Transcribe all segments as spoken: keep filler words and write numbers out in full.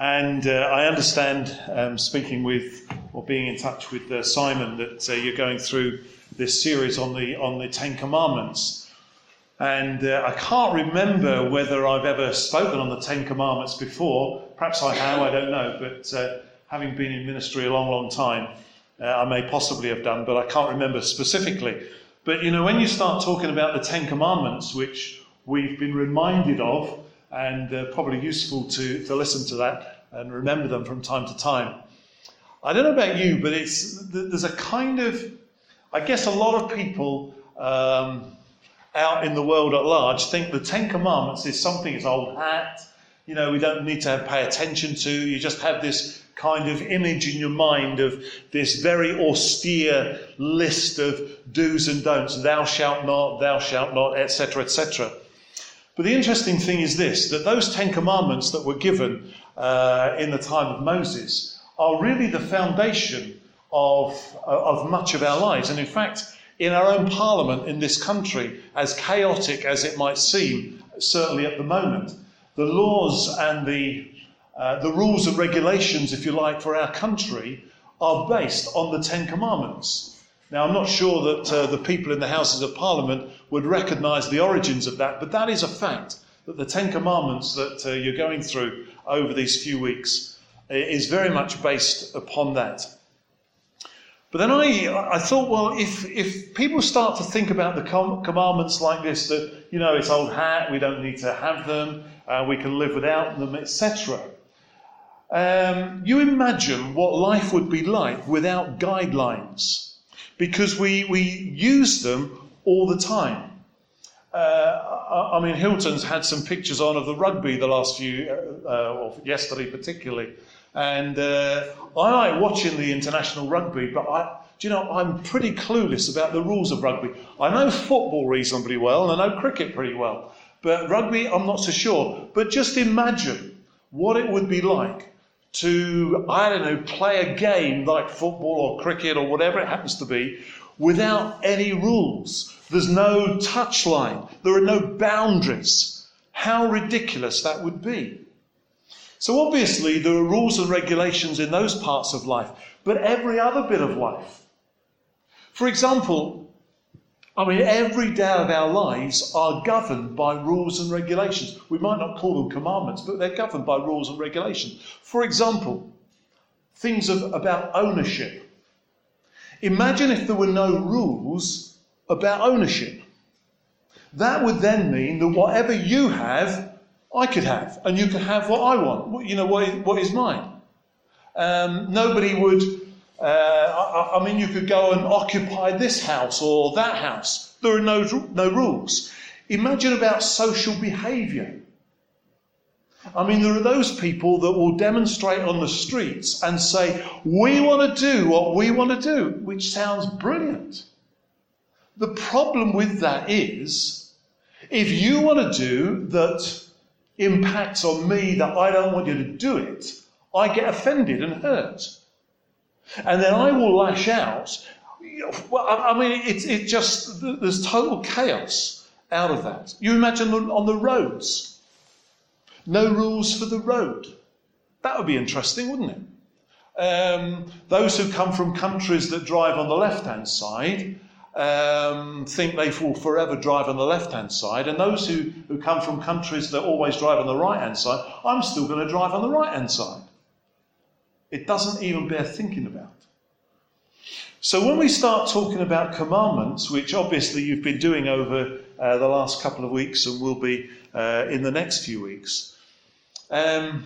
And uh, I understand, um, speaking with or being in touch with uh, Simon, that uh, you're going through this series on the on the Ten Commandments. And uh, I can't remember whether I've ever spoken on the Ten Commandments before. Perhaps I have, I don't know. But uh, having been in ministry a long, long time, uh, I may possibly have done, but I can't remember specifically. But, you know, when you start talking about the Ten Commandments, which we've been reminded of, and uh, probably useful to, to listen to that and remember them from time to time. I don't know about you, but it's there's a kind of, I guess a lot of people um, out in the world at large think the Ten Commandments is something, it's old hat, you know, we don't need to have, pay attention to. You just have this kind of image in your mind of this very austere list of do's and don'ts, thou shalt not, thou shalt not, et cetera, et cetera. But the interesting thing is this, that those Ten Commandments that were given uh, in the time of Moses are really the foundation of, of much of our lives. And in fact, in our own parliament in this country, as chaotic as it might seem, certainly at the moment, the laws and the, uh, the rules and regulations, if you like, for our country are based on the Ten Commandments. Now, I'm not sure that uh, the people in the Houses of Parliament would recognise the origins of that, but that is a fact, that the Ten Commandments that uh, you're going through over these few weeks is very much based upon that. But then I, I thought, well, if, if people start to think about the com- commandments like this, that, you know, it's old hat, we don't need to have them, uh, we can live without them, et cetera. Um, you imagine what life would be like without guidelines. Because we, we use them all the time. Uh, I, I mean, Hilton's had some pictures on of the rugby the last few, uh, or yesterday particularly. And uh, I like watching the international rugby, but I, do you know, I'm pretty clueless about the rules of rugby. I know football reasonably well, and I know cricket pretty well. But rugby, I'm not so sure. But just imagine what it would be like to, I don't know, play a game like football or cricket or whatever it happens to be without any rules. There's no touchline. There are no boundaries. How ridiculous that would be. So obviously there are rules and regulations in those parts of life, but every other bit of life. For example, I mean, every day of our lives are governed by rules and regulations. We might not call them commandments, but they're governed by rules and regulations. For example, things of, about ownership. Imagine if there were no rules about ownership. That would then mean that whatever you have, I could have, and you could have what I want. You know, what is, what is mine? Um, nobody would... Uh, I, I mean, you could go and occupy this house or that house. There are no, no rules. Imagine about social behaviour. I mean, there are those people that will demonstrate on the streets and say, we want to do what we want to do, which sounds brilliant. The problem with that is, if you want to do that impacts on me that I don't want you to do it, I get offended and hurt. And then I will lash out. Well, I mean, it, it just, there's total chaos out of that. You imagine on the roads. No rules for the road. That would be interesting, wouldn't it? Um, those who come from countries that drive on the left-hand side um, think they will forever drive on the left-hand side. And those who, who come from countries that always drive on the right-hand side, I'm still going to drive on the right-hand side. It doesn't even bear thinking about. So when we start talking about commandments, which obviously you've been doing over uh, the last couple of weeks and will be uh, in the next few weeks, um,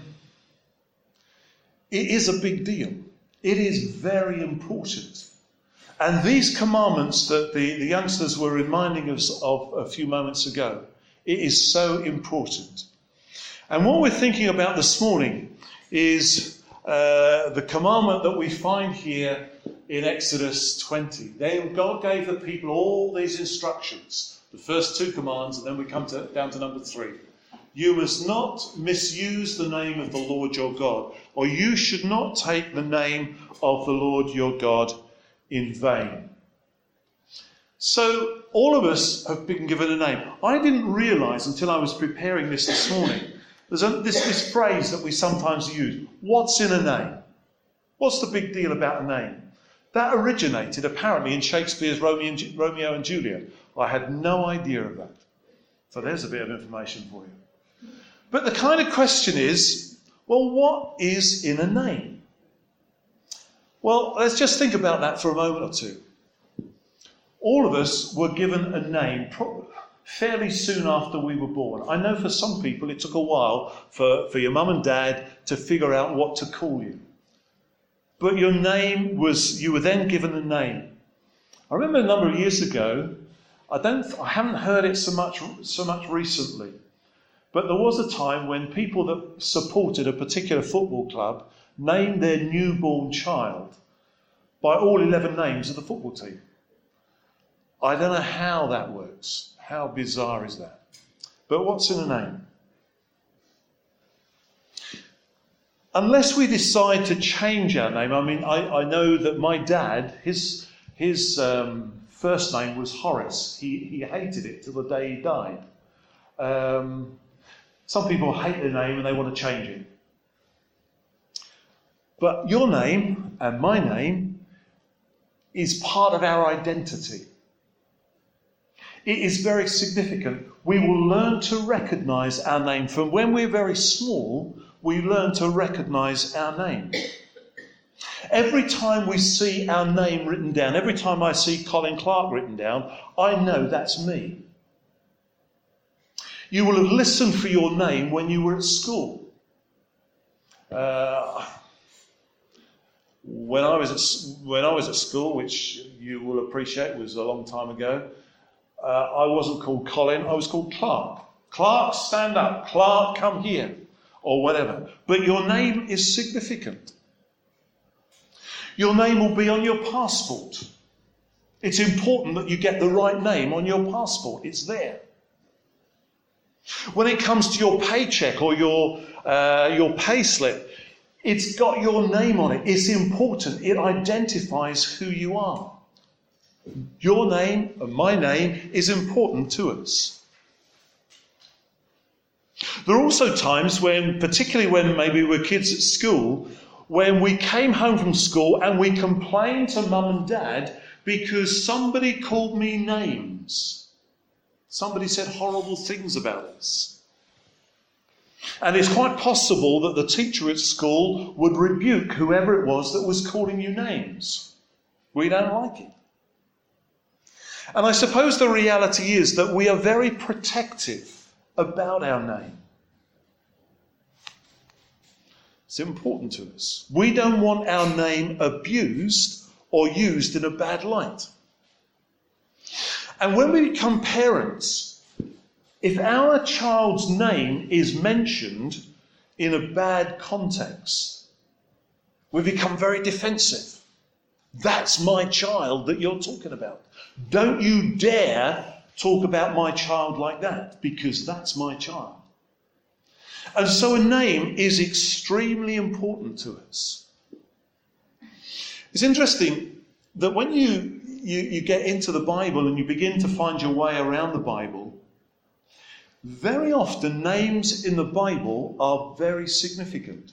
it is a big deal. It is very important. And these commandments that the, the youngsters were reminding us of a few moments ago, it is so important. And what we're thinking about this morning is Uh, the commandment that we find here in Exodus twenty. They, God gave the people all these instructions, the first two commands, and then we come to, down to number three. You must not misuse the name of the Lord your God, or you should not take the name of the Lord your God in vain. So all of us have been given a name. I didn't realise until I was preparing this this morning There's a, this, this phrase that we sometimes use, what's in a name? What's the big deal about a name? That originated apparently in Shakespeare's Romeo and, Romeo and Juliet. I had no idea of that. So there's a bit of information for you. But the kind of question is, well, what is in a name? Well, let's just think about that for a moment or two. All of us were given a name fairly soon after we were born. I know for some people it took a while for, for your mum and dad to figure out what to call you. But your name was, you were then given a name. I remember a number of years ago, I don't, I haven't heard it so much, so much recently, but there was a time when people that supported a particular football club named their newborn child by all eleven names of the football team. I don't know how that works. How bizarre is that? But what's in a name? Unless we decide to change our name, I mean, I, I know that my dad, his his um, first name was Horace. He, he hated it till the day he died. Um, some people hate their name and they want to change it. But your name and my name is part of our identity. It is very significant. We will learn to recognise our name. From when we're very small, we learn to recognise our name. Every time we see our name written down, every time I see Colin Clark written down, I know that's me. You will have listened for your name when you were at school. Uh, when I was at, when I was at school, which you will appreciate was a long time ago, uh, I wasn't called Colin, I was called Clark. Clark, stand up. Clark, come here. Or whatever. But your name is significant. Your name will be on your passport. It's important that you get the right name on your passport. It's there. When it comes to your paycheck or your uh, your pay slip, it's got your name on it. It's important. It identifies who you are. Your name and my name is important to us. There are also times when, particularly when maybe we were kids at school, when we came home from school and we complained to mum and dad because somebody called me names. Somebody said horrible things about us. And it's quite possible that the teacher at school would rebuke whoever it was that was calling you names. We don't like it. And I suppose the reality is that we are very protective about our name. It's important to us. We don't want our name abused or used in a bad light. And when we become parents, if our child's name is mentioned in a bad context, we become very defensive. That's my child that you're talking about. Don't you dare talk about my child like that, because that's my child. And so a name is extremely important to us. It's interesting that when you, you, you get into the Bible and you begin to find your way around the Bible, very often names in the Bible are very significant.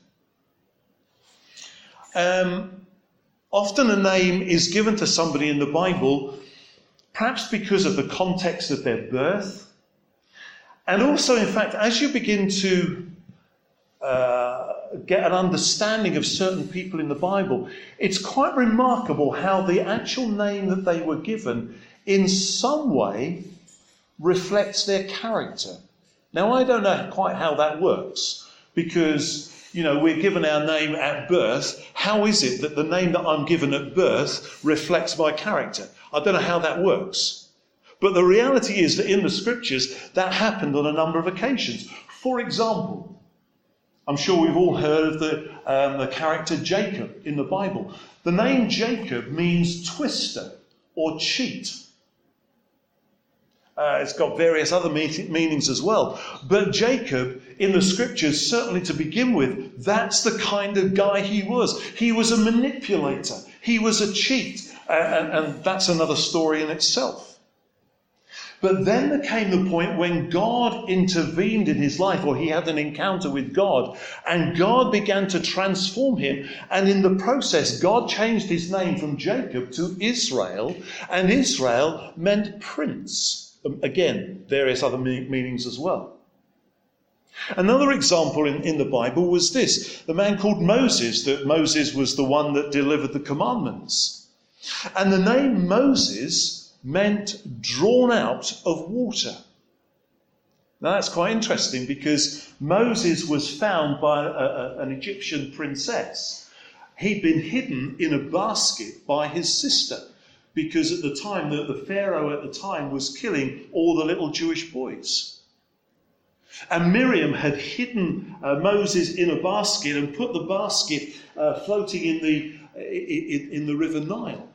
Um, often a name is given to somebody in the Bible perhaps because of the context of their birth. And also, in fact, as you begin to uh, get an understanding of certain people in the Bible, it's quite remarkable how the actual name that they were given in some way reflects their character. Now, I don't know quite how that works, because, you know, we're given our name at birth. How is it that the name that I'm given at birth reflects my character? I don't know how that works. But the reality is that in the scriptures, that happened on a number of occasions. For example, I'm sure we've all heard of the, um, the character Jacob in the Bible. The name Jacob means twister or cheat. Uh, it's got various other me- meanings as well. But Jacob, in the scriptures, certainly to begin with, that's the kind of guy he was. He was a manipulator. He was a cheat. Uh, and, and that's another story in itself. But then there came the point when God intervened in his life, or he had an encounter with God, and God began to transform him. And in the process, God changed his name from Jacob to Israel, and Israel meant prince. Again, various other meanings as well. Another example in, in the Bible was this, the man called Moses, that Moses was the one that delivered the commandments. And the name Moses meant drawn out of water. Now that's quite interesting, because Moses was found by a, a, an Egyptian princess. He'd been hidden in a basket by his sister, because at the time, the, the Pharaoh at the time was killing all the little Jewish boys. And Miriam had hidden uh, Moses in a basket and put the basket uh, floating in the, in, in the river Nile.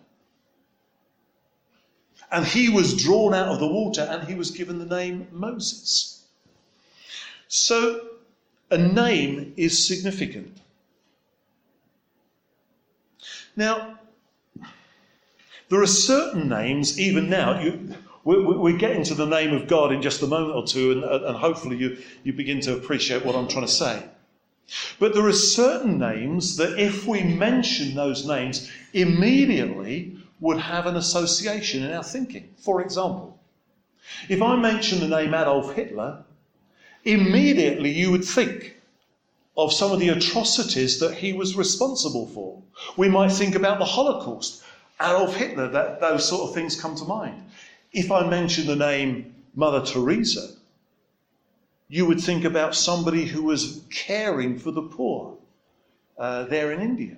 And he was drawn out of the water, and he was given the name Moses. So a name is significant. Now, there are certain names, even now, you, we, we, we get into the name of God in just a moment or two, and, and hopefully you, you begin to appreciate what I'm trying to say. But there are certain names that if we mention those names, immediately would have an association in our thinking. For example, if I mention the name Adolf Hitler, immediately you would think of some of the atrocities that he was responsible for. We might think about the Holocaust, Adolf Hitler, that, those sort of things come to mind. If I mention the name Mother Teresa, you would think about somebody who was caring for the poor uh, there in India.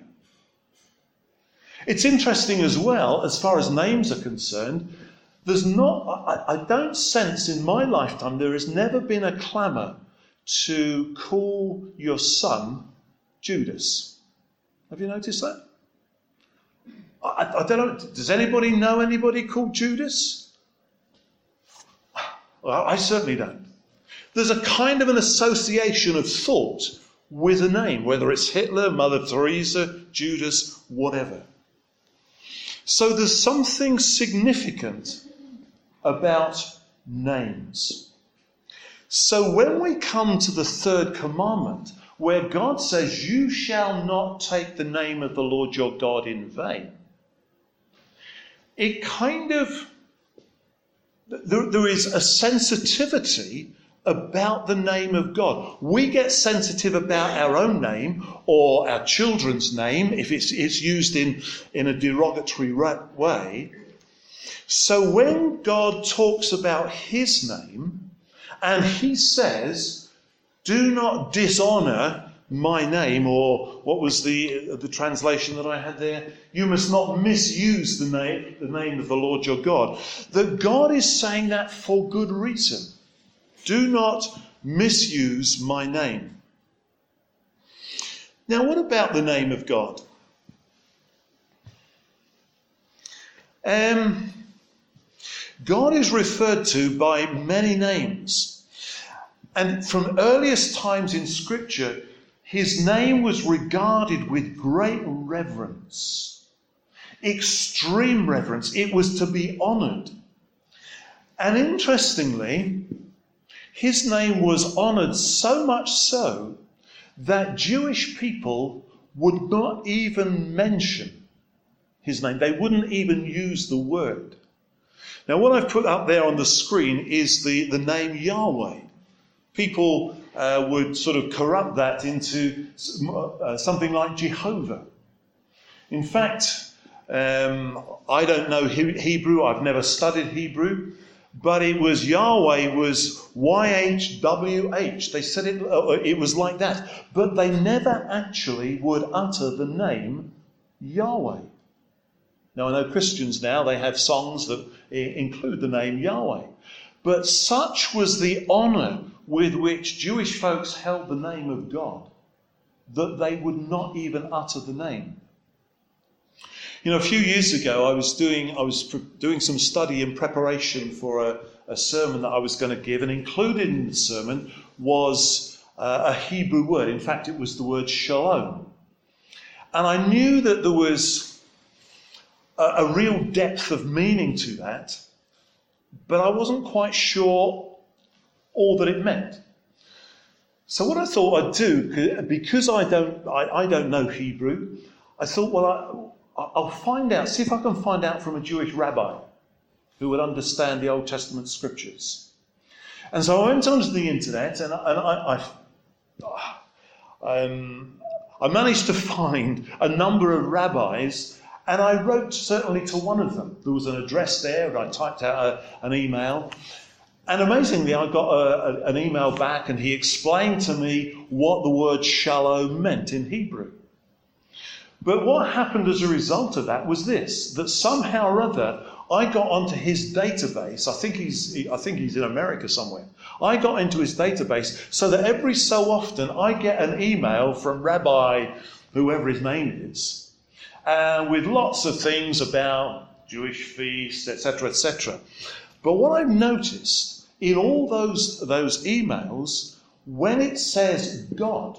It's interesting as well, as far as names are concerned, there's not, I, I don't sense in my lifetime there has never been a clamour to call your son Judas. Have you noticed that? I, I don't know, does anybody know anybody called Judas? Well, I certainly don't. There's a kind of an association of thought with a name, whether it's Hitler, Mother Teresa, Judas, whatever. So there's something significant about names. So when we come to the third commandment, where God says, you shall not take the name of the Lord your God in vain, it kind of, there, there is a sensitivity about the name of God. We get sensitive about our own name or our children's name if it's, it's used in, in a derogatory way. So when God talks about his name and he says, do not dishonour my name, or what was the the translation that I had there? You must not misuse the name, the name of the Lord your God. That God is saying that for good reason. Do not misuse my name. Now, what about the name of God? Um, God is referred to by many names. And from earliest times in Scripture, his name was regarded with great reverence, extreme reverence. It was to be honoured. And interestingly, his name was honoured so much so that Jewish people would not even mention his name. They wouldn't even use the word. Now, what I've put up there on the screen is the, the name Yahweh. People uh, would sort of corrupt that into uh, something like Jehovah. In fact, um, I don't know Hebrew. I've never studied Hebrew. But it was Yahweh was Y H W H. They said it, uh, it was like that. But they never actually would utter the name Yahweh. Now, I know Christians now, they have songs that include the name Yahweh. But such was the honour with which Jewish folks held the name of God that they would not even utter the name. You know, a few years ago, I was doing I was doing some study in preparation for a, a sermon that I was going to give, and included in the sermon was uh, a Hebrew word. In fact, it was the word shalom. And I knew that there was a, a real depth of meaning to that. but I wasn't quite sure all that it meant. So what I thought I'd do, because I don't, I, I don't know Hebrew, I thought, well, I, I'll find out, see if I can find out from a Jewish rabbi who would understand the Old Testament scriptures. And so I went onto the internet, and, and I, I, um, I managed to find a number of rabbis, and I wrote certainly to one of them. There was an address there, and I typed out a, an email. And amazingly, I got a, a, an email back, and he explained to me what the word shalom meant in Hebrew. But what happened as a result of that was this, that somehow or other, I got onto his database. I think he's, I think he's in America somewhere. I got into his database so that every so often I get an email from Rabbi, whoever his name is, uh, with lots of things about Jewish feasts, et cetera, et cetera. But what I've noticed in all those, those emails, when it says God,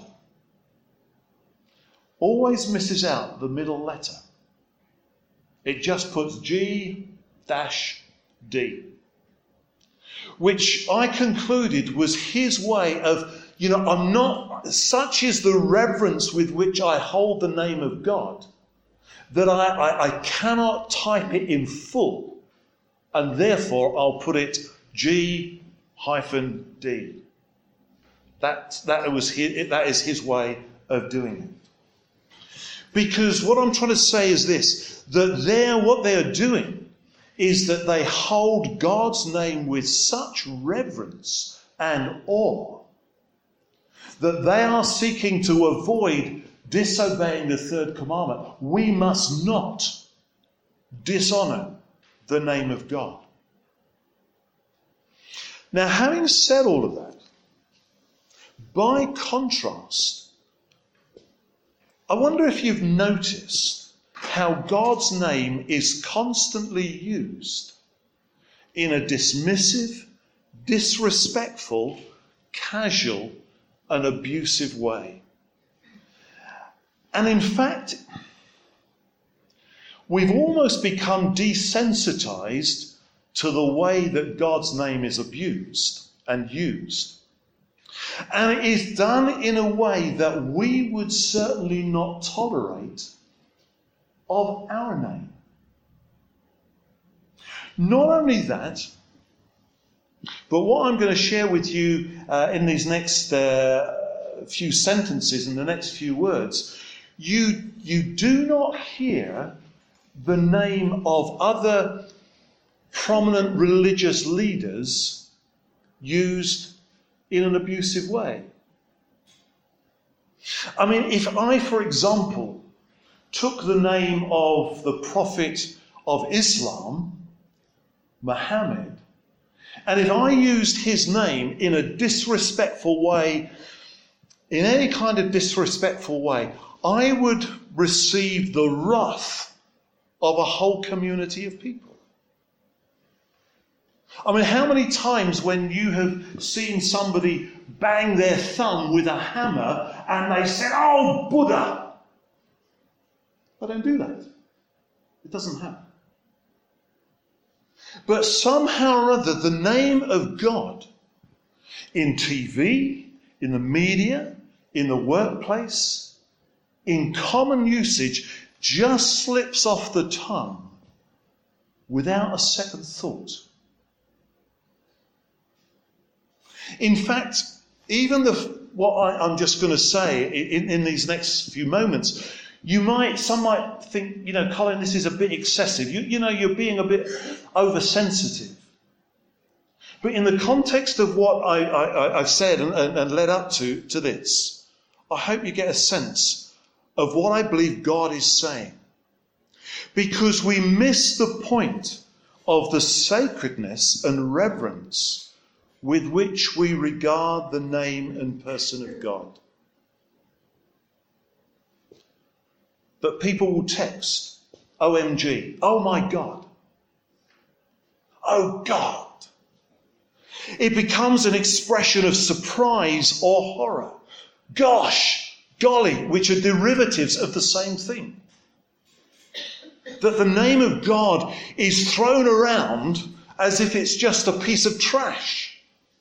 always misses out the middle letter. It just puts G dash D, which I concluded was his way of, you know, I'm not, such is the reverence with which I hold the name of God, that I, I, I cannot type it in full. And therefore, I'll put it G hyphen D. That, that, was his, that is his way of doing it. Because what I'm trying to say is this, that they're, what they are doing is that they hold God's name with such reverence and awe that they are seeking to avoid disobeying the third commandment. We must not dishonour the name of God. Now, having said all of that, by contrast, I wonder if you've noticed how God's name is constantly used in a dismissive, disrespectful, casual, and abusive way. And in fact, we've almost become desensitized to the way that God's name is abused and used. And it is done in a way that we would certainly not tolerate of our name. Not only that, but what I'm going to share with you uh, in these next uh, few sentences, in the next few words, you, you do not hear the name of other prominent religious leaders used in an abusive way. I mean, if I, for example, took the name of the Prophet of Islam, Muhammad, and if I used his name in a disrespectful way, in any kind of disrespectful way, I would receive the wrath of a whole community of people. I mean, how many times when you have seen somebody bang their thumb with a hammer and they said, "Oh, Buddha." I don't do that. It doesn't happen. But somehow or other, the name of God in T V, in the media, in the workplace, in common usage, just slips off the tongue without a second thought. In fact, even the what I, I'm just going to say in, in these next few moments, you might, some might think, you know, Colin, this is a bit excessive. You, you know, you're being a bit oversensitive. But in the context of what I, I, I've said and, and, and led up to, to this, I hope you get a sense of what I believe God is saying. Because we miss the point of the sacredness and reverence with which we regard the name and person of God. But people will text, O M G, oh my God, oh God. It becomes an expression of surprise or horror. Gosh, golly, which are derivatives of the same thing. That the name of God is thrown around as if it's just a piece of trash.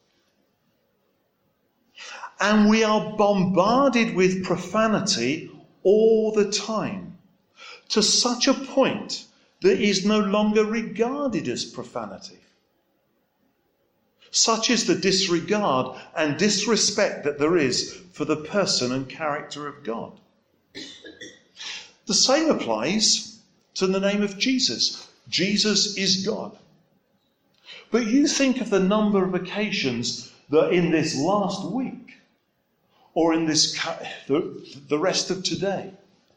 And we are bombarded with profanity all the time, to such a point that it is no longer regarded as profanity. Such is the disregard and disrespect that there is for the person and character of God. The same applies to the name of Jesus. Jesus is God. But you think of the number of occasions that in this last week, or in this the, the rest of today,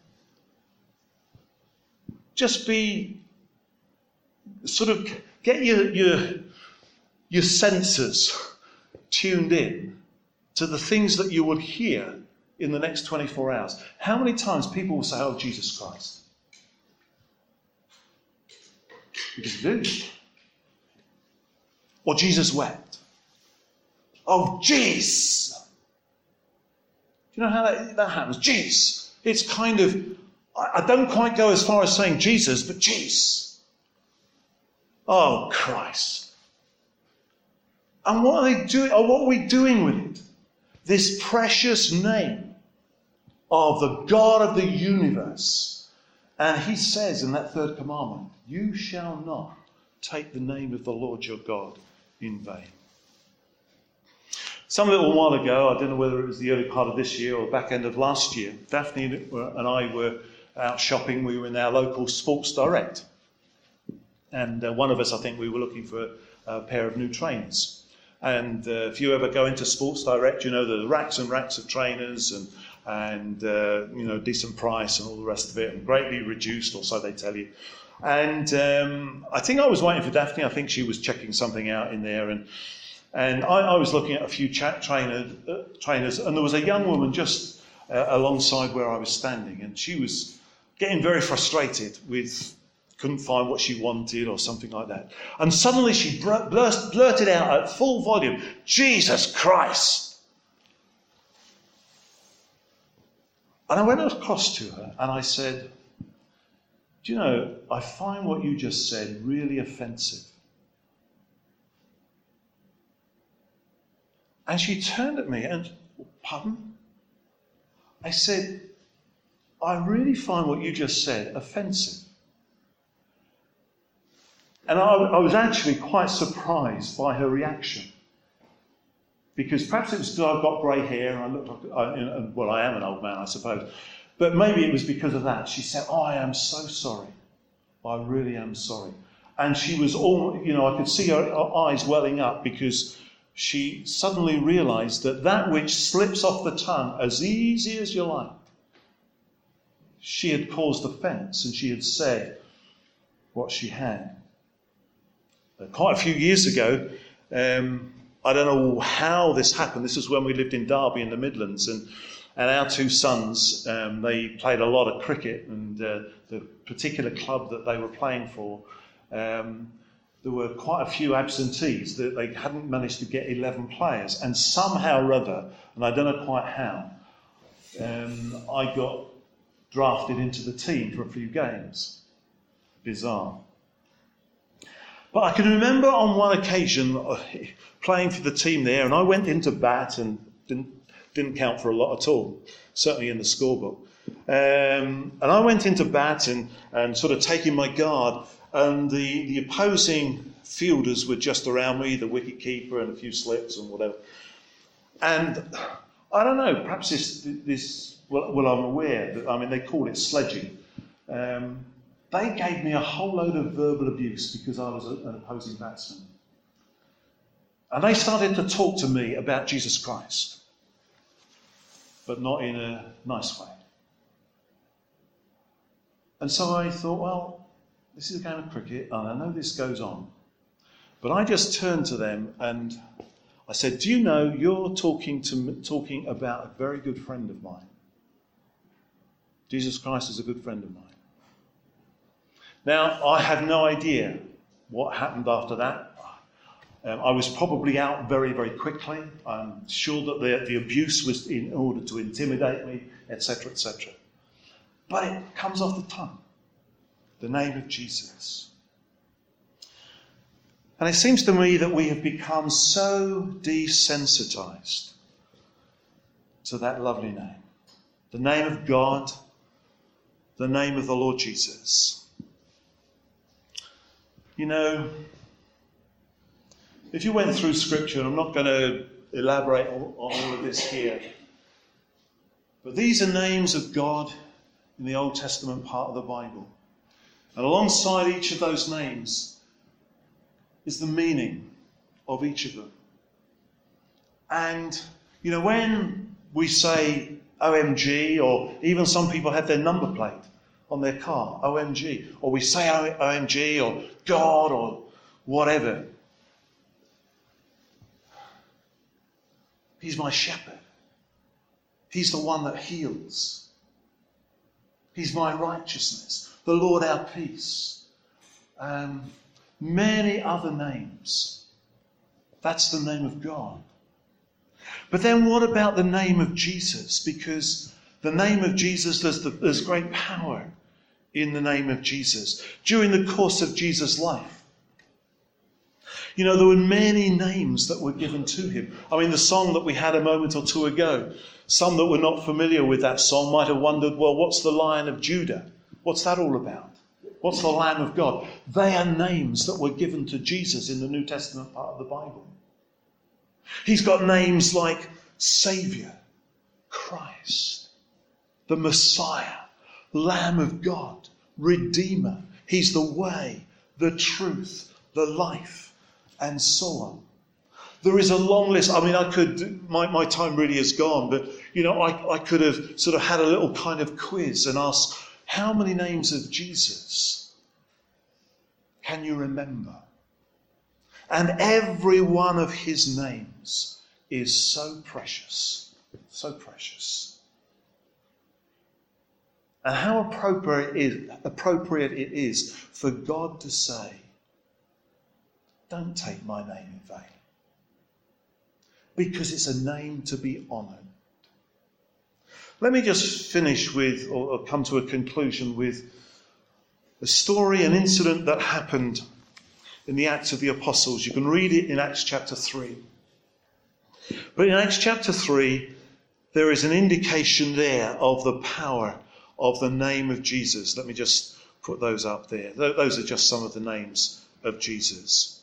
just be sort of get your your your senses tuned in to the things that you would hear in the next twenty-four hours. How many times people will say, "Oh, Jesus Christ"? You just do. Or Jesus wept. Oh, jeez. Do you know how that, that happens? Jeez. It's kind of, I, I don't quite go as far as saying Jesus, but jeez. Oh, Christ. And what are they doing? Or what are we doing with it? This precious name of the God of the universe. And he says in that third commandment, you shall not take the name of the Lord your God in vain. Some little while ago, I don't know whether it was the early part of this year or the back end of last year, Daphne and I were out shopping. We were in our local Sports Direct. And uh, one of us, I think, we were looking for a, a pair of new trainers. And uh, if you ever go into Sports Direct, you know the racks and racks of trainers and, and uh, you know, decent price and all the rest of it, and greatly reduced, or so they tell you. And um, I think I was waiting for Daphne. I think she was checking something out in there. And and I, I was looking at a few cha- trainer, uh, trainers, and there was a young woman just uh, alongside where I was standing. And she was getting very frustrated with, couldn't find what she wanted or something like that. And suddenly she blurt, blurted out at full volume, Jesus Christ. And I went across to her and I said, do you know, I find what you just said really offensive. And she turned at me and, pardon? I said, I really find what you just said offensive. And I, I was actually quite surprised by her reaction. Because perhaps it was because I've got grey hair and I look like, I, you know, well, I am an old man, I suppose. But maybe it was because of that. She said, oh, I am so sorry. I really am sorry. And she was all, you know, I could see her, her eyes welling up because she suddenly realised that that which slips off the tongue as easy as you like, she had caused offence and she had said what she had. Uh, quite a few years ago, um, I don't know how this happened. This was when we lived in Derby in the Midlands, and And our two sons, um, they played a lot of cricket, and uh, the particular club that they were playing for, um, there were quite a few absentees that they hadn't managed to get eleven players. And somehow or other, and I don't know quite how, um, I got drafted into the team for a few games. Bizarre. But I can remember on one occasion uh, playing for the team there, and I went into bat and didn't Didn't count for a lot at all, certainly in the scorebook. Um, and I went into bat and, and sort of taking my guard, and the, the opposing fielders were just around me, the wicket keeper and a few slips and whatever. And I don't know, perhaps this, this well, well I'm aware, that, I mean, they call it sledging. Um, they gave me a whole load of verbal abuse because I was a, an opposing batsman. And they started to talk to me about Jesus Christ, but not in a nice way. And so I thought, well, this is a game of cricket, and I know this goes on. But I just turned to them and I said, do you know, you're talking to me, talking about a very good friend of mine. Jesus Christ is a good friend of mine. Now, I have no idea what happened after that. Um, I was probably out very, very quickly. I'm sure that the, the abuse was in order to intimidate me, et cetera, et cetera. But it comes off the tongue. The name of Jesus. And it seems to me that we have become so desensitized to that lovely name. The name of God, the name of the Lord Jesus. You know, if you went through Scripture, and I'm not going to elaborate on all of this here, but these are names of God in the Old Testament part of the Bible. And alongside each of those names is the meaning of each of them. And, you know, when we say O M G, or even some people have their number plate on their car, O M G, or we say O M G or God or whatever. He's my shepherd. He's the one that heals. He's my righteousness. The Lord our peace. Um, many other names. That's the name of God. But then what about the name of Jesus? Because the name of Jesus, there's, the, there's great power in the name of Jesus. During the course of Jesus' life, you know, there were many names that were given to him. I mean, the song that we had a moment or two ago, some that were not familiar with that song might have wondered, well, what's the Lion of Judah? What's that all about? What's the Lamb of God? They are names that were given to Jesus in the New Testament part of the Bible. He's got names like Saviour, Christ, the Messiah, Lamb of God, Redeemer. He's the way, the truth, the life, and so on. There is a long list. I mean, I could, my, my time really is gone, but, you know, I, I could have sort of had a little kind of quiz and asked, how many names of Jesus can you remember? And every one of his names is so precious, so precious. And how appropriate it is, appropriate it is for God to say, don't take my name in vain. Because it's a name to be honoured. Let me just finish with, or, or come to a conclusion with, a story, an incident that happened in the Acts of the Apostles. You can read it in Acts chapter three. But in Acts chapter three, there is an indication there of the power of the name of Jesus. Let me just put those up there. Those are just some of the names of Jesus.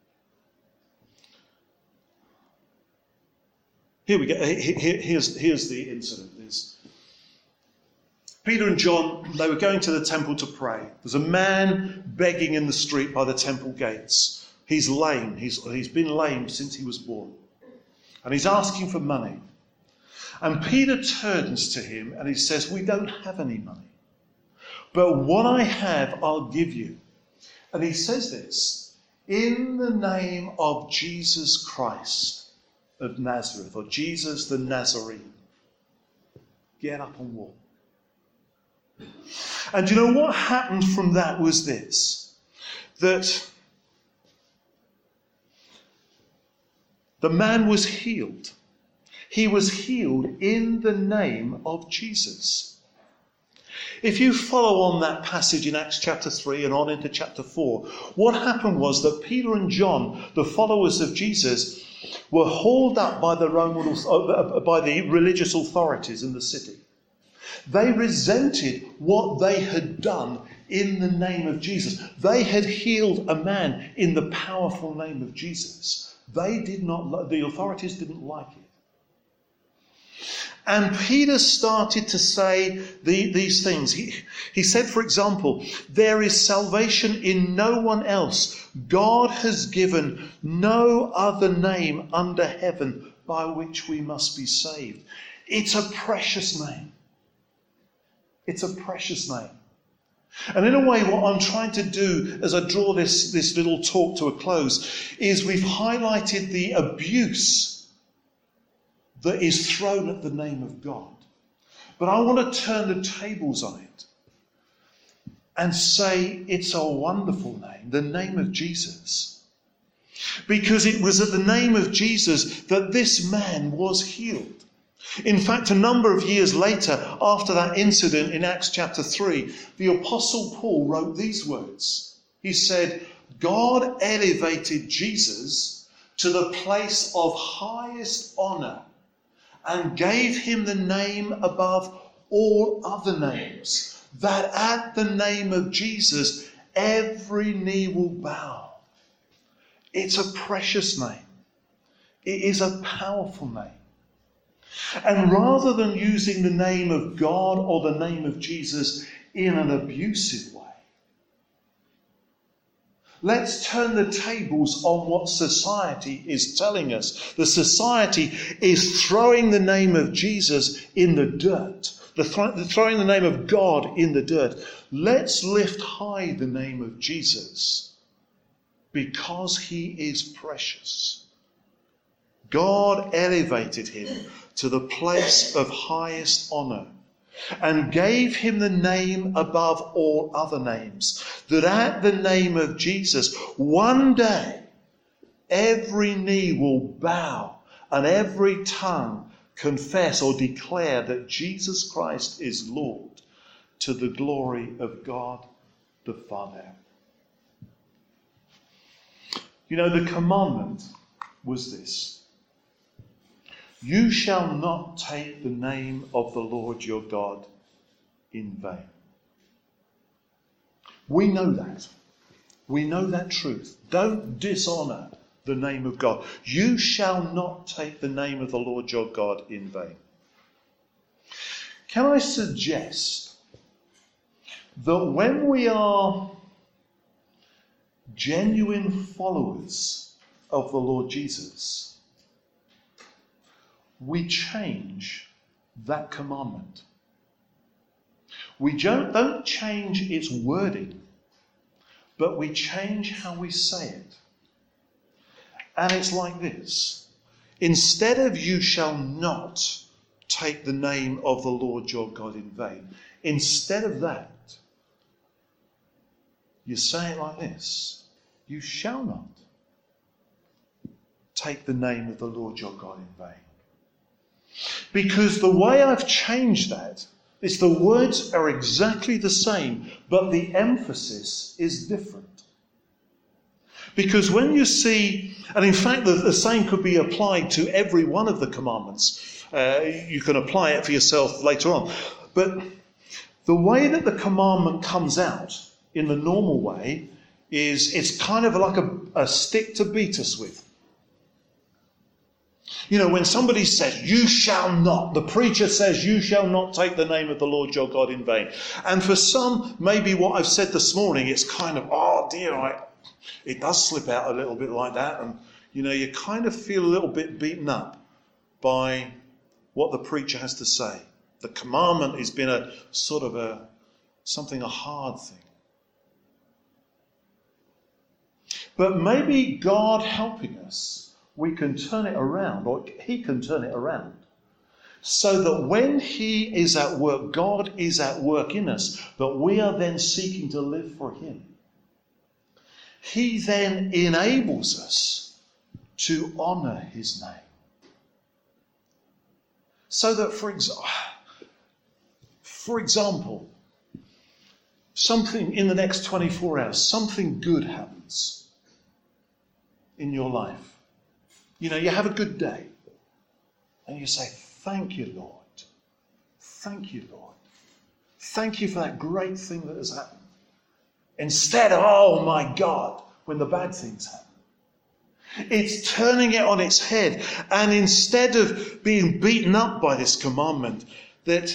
Here we go. Here's, here's the incident. There's Peter and John, they were going to the temple to pray. There's a man begging in the street by the temple gates. He's lame. He's, he's been lame since he was born. And he's asking for money. And Peter turns to him and he says, we don't have any money. But what I have, I'll give you. And he says this, in the name of Jesus Christ of Nazareth, or Jesus the Nazarene, get up and walk. And you know what happened from that was this, that the man was healed. He was healed in the name of Jesus. If you follow on that passage in Acts chapter three and on into chapter four, what happened was that Peter and John, the followers of Jesus, were hauled up by the Roman, by the religious authorities in the city. They resented what they had done in the name of Jesus. They had healed a man in the powerful name of Jesus. They did not, the authorities didn't like it. And Peter started to say the, these things. He, he said, for example, there is salvation in no one else. God has given no other name under heaven by which we must be saved. It's a precious name. It's a precious name. And in a way, what I'm trying to do as I draw this, this little talk to a close is we've highlighted the abuse that is thrown at the name of God. But I want to turn the tables on it and say it's a wonderful name, the name of Jesus. Because it was at the name of Jesus that this man was healed. In fact, a number of years later, after that incident in Acts chapter three, the Apostle Paul wrote these words. He said, God elevated Jesus to the place of highest honour and gave him the name above all other names, that at the name of Jesus every knee will bow. It's a precious name. It is a powerful name. And rather than using the name of God or the name of Jesus in an abusive way, let's turn the tables on what society is telling us. The society is throwing the name of Jesus in the dirt. They're throwing the name of God in the dirt. Let's lift high the name of Jesus because he is precious. God elevated him to the place of highest honour and gave him the name above all other names, that at the name of Jesus, one day every knee will bow and every tongue confess or declare that Jesus Christ is Lord, to the glory of God the Father. You know, the commandment was this: you shall not take the name of the Lord your God in vain. We know that. We know that truth. Don't dishonour the name of God. You shall not take the name of the Lord your God in vain. Can I suggest that when we are genuine followers of the Lord Jesus, we change that commandment. We don't, don't change its wording, but we change how we say it. And it's like this: instead of you shall not take the name of the Lord your God in vain, instead of that, you say it like this: you shall not take the name of the Lord your God in vain. Because the way I've changed that is the words are exactly the same, but the emphasis is different. Because when you see, and in fact the, the same could be applied to every one of the commandments. Uh, you can apply it for yourself later on. But the way that the commandment comes out in the normal way is it's kind of like a, a stick to beat us with. You know, when somebody says, you shall not, the preacher says, you shall not take the name of the Lord your God in vain. And for some, maybe what I've said this morning, it's kind of, oh dear, I, it does slip out a little bit like that. And, you know, you kind of feel a little bit beaten up by what the preacher has to say. The commandment has been a sort of a, something, a hard thing. But maybe God helping us, we can turn it around, or he can turn it around, so that when he is at work, God is at work in us, that we are then seeking to live for him. He then enables us to honour his name. So that, for example, for example, something in the next twenty-four hours, something good happens in your life. You know, you have a good day and you say, thank you, Lord. Thank you, Lord. Thank you for that great thing that has happened. Instead of, oh my God, when the bad things happen. It's turning it on its head. And instead of being beaten up by this commandment, that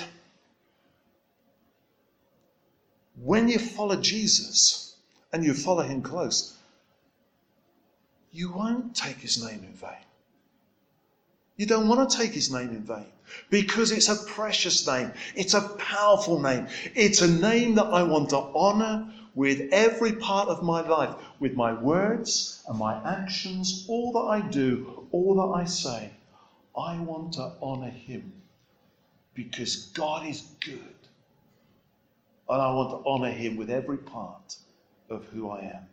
when you follow Jesus and you follow him close, you won't take his name in vain. You don't want to take his name in vain because it's a precious name. It's a powerful name. It's a name that I want to honour with every part of my life, with my words and my actions, all that I do, all that I say. I want to honour him because God is good. And I want to honour him with every part of who I am.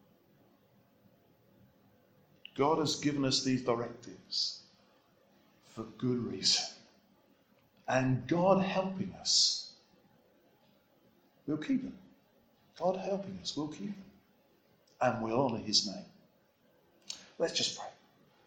God has given us these directives for good reason. And God helping us, we'll keep them. God helping us, we'll keep them. and we'll honour his name. Let's just pray.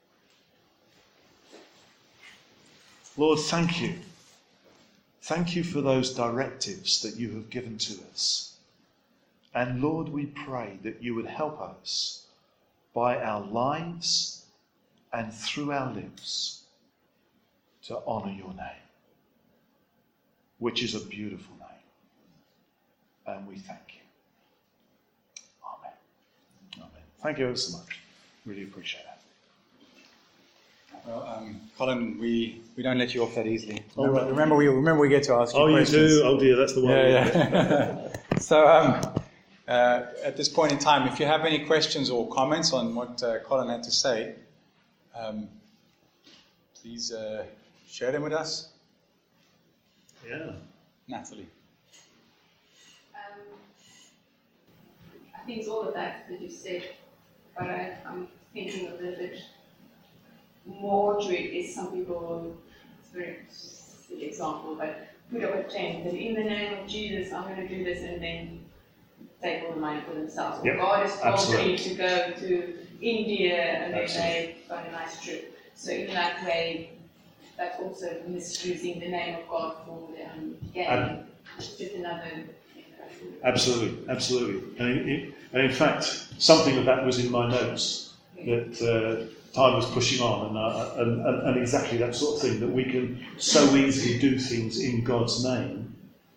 Lord, thank you. Thank you for those directives that you have given to us. And Lord, we pray that you would help us by our lives and through our lives to honour your name, which is a beautiful name. And we thank you. Amen. Amen. Thank you ever so much. Really appreciate it. Well, um, Colin, we, we don't let you off that easily. All Remember, right. remember, we remember we get to ask you Oh, questions. you do? Oh dear, that's the one. Yeah, yeah. So um, uh, at this point in time, if you have any questions or comments on what uh, Colin had to say, um, please uh, share them with us. Yeah. Natalie. Um, I think it's all of that that you said, but I, I'm thinking a little bit more to it. Is some people, it's a very silly example, but put up a tent that in the name of Jesus I'm going to do this, and then take all the money for themselves. Yep, Or God has told absolutely. me to go to India, and then Absolutely. they've got a nice trip. So in that way, that's also misusing the name of God for their own gain. Ab- It's just another. Absolutely, absolutely. And in, and in fact, something of that was in my notes, that uh, time was pushing on, and, uh, and, and, and exactly that sort of thing, that we can so easily do things in God's name,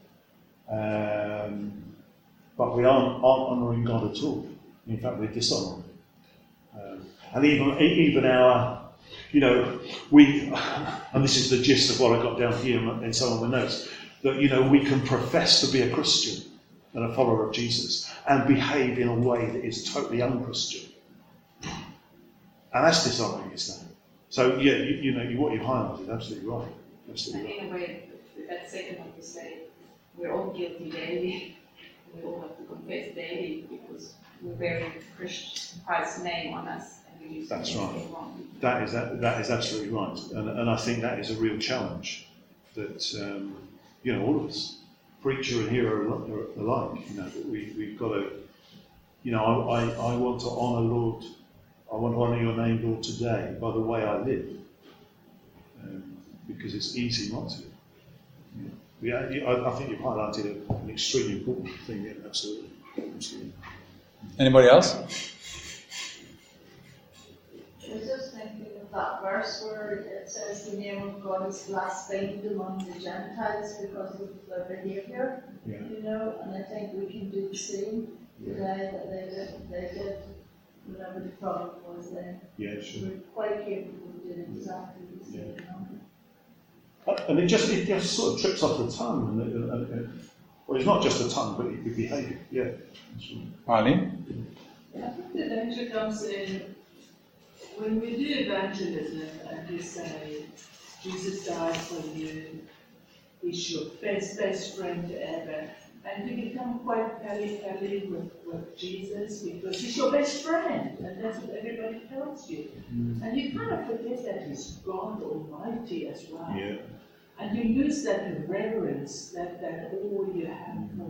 um, but we aren't, aren't honouring God at all. In fact, we're dishonouring. Um, and even even our, you know, we, and this is the gist of what I got down here in some of my notes, that, you know, we can profess to be a Christian and a follower of Jesus and behave in a way that is totally unchristian. And that's dishonouring his name. So, yeah, you, you know, what you've highlighted is absolutely right. Absolutely right. And in a way, with that second one to say, we're all guilty daily. We all have to confess daily because we're bearing Christ, Christ's name on us, and we use That's anything right. wrong. That is that, that is absolutely right. And, and I think that is a real challenge that, um, you know, all of us, preacher and hero are alike, you know, that we, we've got to, you know, I, I, I want to honour Lord, I want to honour your name, Lord, today by the way I live, um, because it's easy not to. Yeah, yeah, I, I think you've highlighted a, an extremely important thing, yeah, absolutely. absolutely. Anybody else? I was just thinking of that verse where it says the name of God is blasphemed among the Gentiles because of their behaviour, Yeah. you know, and I think we can do the same Yeah. today that they did, they did whatever the problem was then. Yeah, sure. We're quite capable of doing exactly the same, you know. And it just it just sort of trips off the tongue, and, and, and, and well, it's not just the tongue, but the behaviour. Yeah. That's right. Marlene? I think the danger comes in when we do evangelism and we say, Jesus died for you, he's your best, best friend ever. And we become quite pally-pally with, with Jesus because he's your best friend, and that's what everybody tells you. Mm. And you kind of forget that he's God Almighty as well. Yeah. And you lose that reverence that, that all you have for